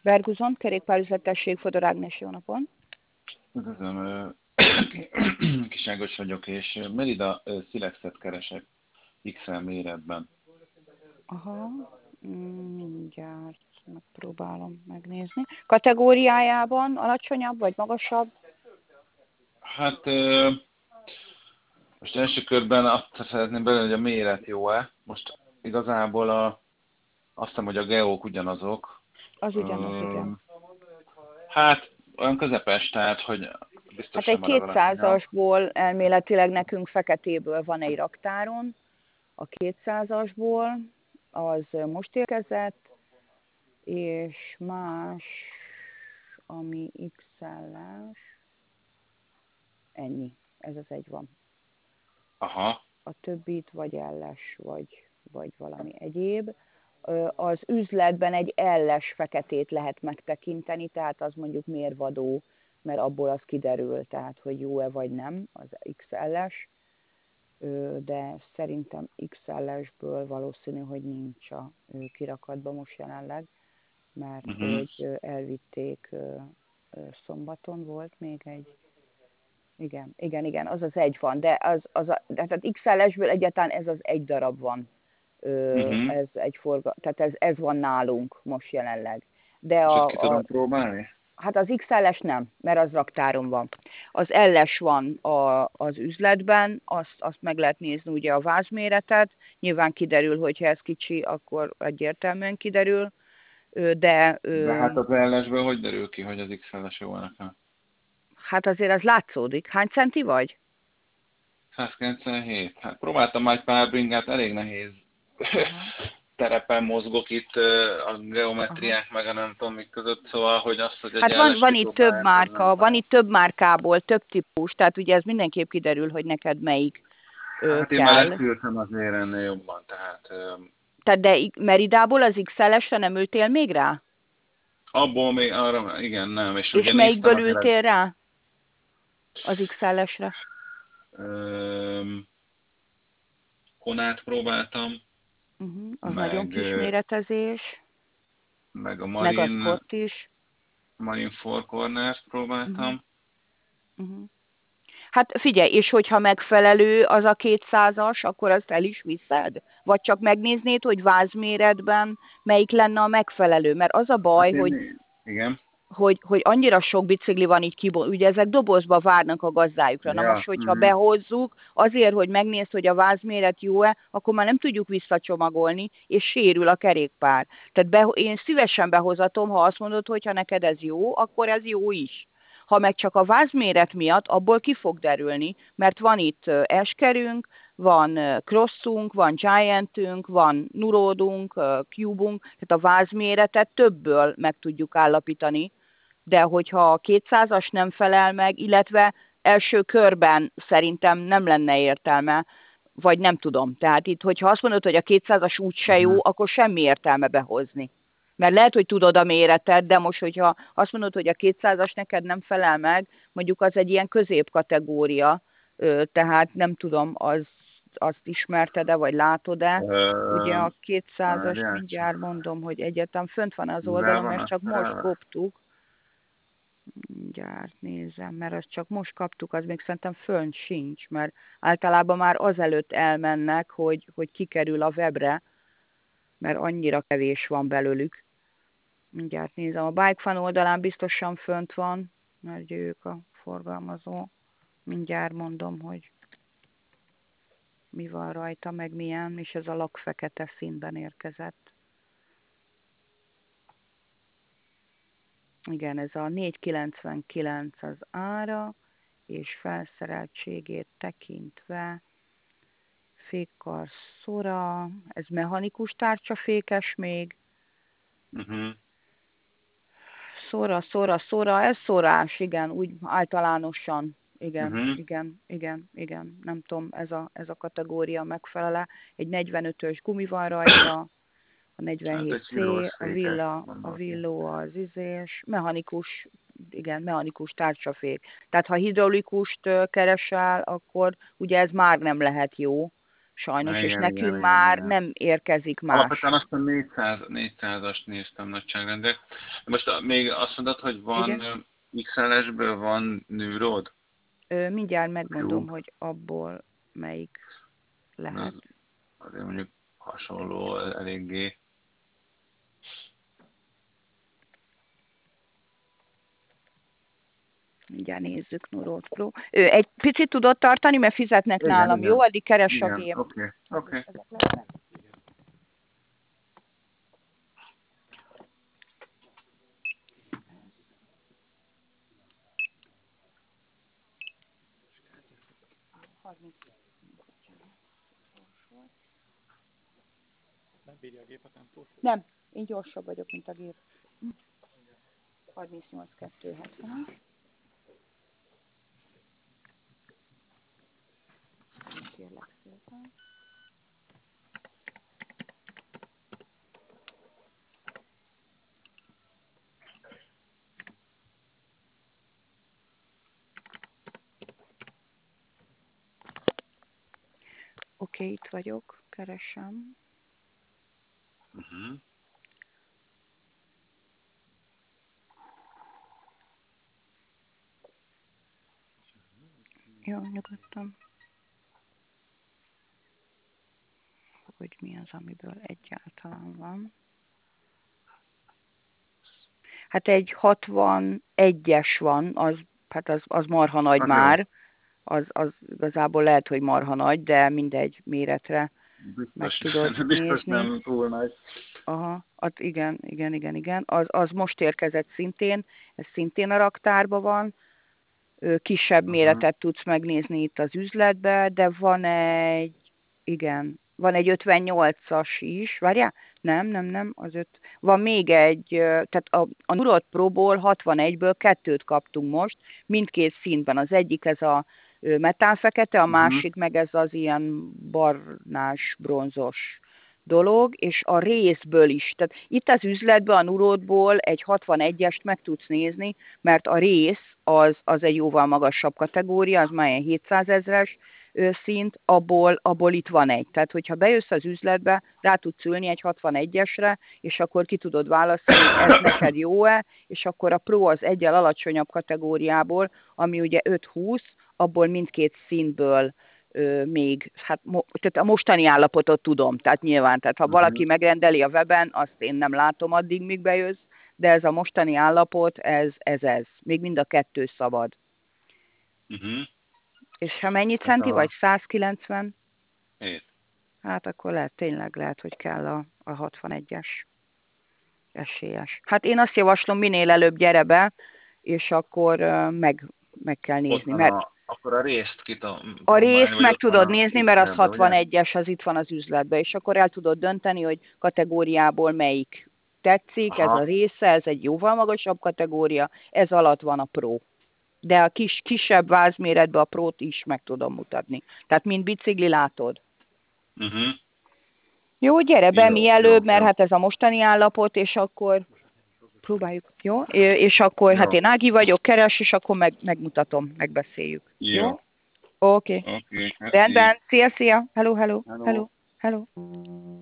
Ferguson, kerékpárüzletesség, Fodor Ágnes, jó napon. Üdvözlöm, Kis Ágos vagyok, és Merida Silexet keresek XL méretben. Aha, mindjárt megpróbálom megnézni. Kategóriájában alacsonyabb vagy magasabb? Hát most első körben azt szeretném belőle, hogy a méret jó-e. Most igazából azt hiszem, hogy a geók ugyanazok. Az ugyanaz, igen. Hát olyan közepes, tehát hogy biztos Hát egy sem a legalacsonyabb. 200-asból elméletileg nekünk feketéből van egy raktáron. A 200-asból az most érkezett, és más, ami XL-es, ennyi. Ez az egy van. Aha. A többit vagy elles, vagy valami egyéb. Az üzletben egy elles feketét lehet megtekinteni, tehát az mondjuk mérvadó, mert abból az kiderül, tehát hogy jó-e vagy nem, az XL-es, de szerintem XL-esből valószínű, hogy nincs a kirakatban most jelenleg, mert hogy elvitték szombaton volt még egy. Igen, az az egy van, de tehát XL-esből egyáltalán ez az egy darab van. Ez egy tehát ez van nálunk most jelenleg. De És ezt ki tudom próbálni? hát az XL-es nem, mert az raktáron van. Az L-es van az üzletben, azt meg lehet nézni ugye a vázméretet, nyilván kiderül, hogyha ez kicsi, akkor egyértelműen kiderül, de Hát az ellesből hogy derül ki, hogy az XL-es jó nekem? hát azért az látszódik. Hány centi vagy? 197. Hát próbáltam már egy pár bringát, elég nehéz terepen mozgok itt a geometriák, meg a nem tudom mik között, szóval, hogy azt, hogy egy Hát elles van itt több kipróbálják, az nem márka, van lehet. itt több márkából, több típus, tehát ugye ez mindenképp kiderül, hogy neked melyik Hát én már kell. leszűrtem azért ennél jobban, tehát Tehát de Meridából az XL-esre nem ültél még rá? abból még arra, igen, nem, és És ugye néztem melyikből azért ültél rá? Az XL-esre? Konát próbáltam, Az nagyon meg, kis méretezés, meg a meg a Scott is. Marine Four Corners próbáltam. Hát figyelj, és hogyha megfelelő az a 200-as, akkor azt el is viszed? Vagy csak megnéznéd, hogy vázméretben melyik lenne a megfelelő? Mert az a baj, Hát igen. hogy annyira sok bicikli van így ugye ezek dobozba várnak a gazdájukra. Na most, Ja, hogyha behozzuk, azért, hogy megnézd, hogy a vázméret jó-e, akkor már nem tudjuk visszacsomagolni, és sérül a kerékpár. Tehát én szívesen behozatom, ha azt mondod, hogy ha neked ez jó, akkor ez jó is. Ha meg csak a vázméret miatt, abból ki fog derülni, mert van itt eskerünk, van crossunk, van giantünk, van nuródunk, cubunk, tehát a vázméretet többből meg tudjuk állapítani, de hogyha a 200-as nem felel meg, illetve első körben szerintem nem lenne értelme, vagy nem tudom. Tehát itt, hogyha azt mondod, hogy a 200-as úgyse jó, akkor semmi értelme behozni. Mert lehet, hogy tudod a méretet, de most, hogyha azt mondod, hogy a 200-as neked nem felel meg, mondjuk az egy ilyen középkategória, tehát nem tudom, azt ismerted-e, vagy látod-e. Ugye a 200-as, mindjárt mondom, hogy egyetem fönt van az oldalon, mert csak most koptuk. Mindjárt nézem, mert azt csak most kaptuk, az még szerintem fönt sincs, mert általában már azelőtt elmennek, hogy kikerül a webre, mert annyira kevés van belőlük. Mindjárt nézem, a BikeFun oldalán biztosan fönt van, mert ők a forgalmazó. Mindjárt mondom, hogy mi van rajta, meg milyen, és ez a lakfekete színben érkezett. Igen, ez a 499 az ára, és felszereltségét tekintve fékkar szora, ez mechanikus tárcsafékes még. Szora, ez szórás, igen, úgy általánosan, igen, nem tudom, ez a kategória megfelele. Egy 45-ös gumi van rajta, a 47C, a villó az izés, mechanikus tárcsafék. Tehát ha hidraulikust keresel, akkor ugye ez már nem lehet jó, sajnos, és Igen, igen, nekünk igen, már igen. nem érkezik más. Alapvetően azt a 400-ast néztem nagyságrendek. Most még azt mondod, hogy van Igen? XLS-ből van nőród? Mindjárt megmondom, Cube? hogy abból melyik lehet. Az azért mondjuk hasonló eléggé. Mindjárt nézzük, Nurot Pro. Egy picit tudod tartani, mert fizetnek Igen, nálam, jó? igen. Addig keres a Igen, gép. oké, oké. Ezek lesznek? Nem, én gyorsabb vagyok, mint a gép. 38-270. Kérlek szépen. Oké, itt vagyok, keresem. Uh-huh. Jó, nyugodtan. Hogy mi az, amiből egyáltalán van. Hát egy 61-es van, az marha nagy Az jó. már. Az igazából lehet, hogy marha nagy, de mindegy méretre meg Biztos, tudod biztos nézni. nem túl nagy. Aha, igen. Az most érkezett szintén, ez szintén a raktárban van. Kisebb méretet tudsz megnézni itt az üzletbe, de van egy 58-as is, várjál? Nem, van még egy, tehát a Nurot Pro-ból 61-ből 2-t kaptunk most, mindkét színben. Az egyik ez a metálfekete, a másik meg ez az ilyen barnás, bronzos dolog, és a részből is. Tehát itt az üzletben a Nurotból egy 61-est meg tudsz nézni, mert a rész az egy jóval magasabb kategória, az már ilyen 700 000-es szint, abból itt van egy. Tehát, hogyha bejössz az üzletbe, rá tudsz ülni egy 61-esre, és akkor ki tudod választani, hogy ez neked jó-e, és akkor a Pro az egyel alacsonyabb kategóriából, ami ugye 5-20, abból mindkét szintből még, hát tehát a mostani állapotot tudom, tehát nyilván, tehát ha valaki megrendeli a weben, azt én nem látom addig, míg bejössz, de ez a mostani állapot, ez. Még mind a kettő szabad. És ha mennyi centi vagy? 190? 7. Hát akkor tényleg lehet, hogy kell a 61-es esélyes. Hát én azt javaslom, minél előbb gyere be, és akkor meg kell nézni, mert akkor a részt a részt meg tudod a nézni, mert az XL-be, 61-es, az itt van az üzletben, és akkor el tudod dönteni, hogy kategóriából melyik tetszik, ez a része, ez egy jóval magasabb kategória, ez alatt van a Pro. De a kisebb vázméretben a Pro-t is meg tudom mutatni. Tehát mint bicikli látod. Jó, gyere be mielőbb, mert hát ez a mostani állapot, és akkor próbáljuk, jó? És akkor hát én Ági vagyok, keres, és akkor megmutatom, megbeszéljük. Jó? Oké. Rendben. Szia. Hello.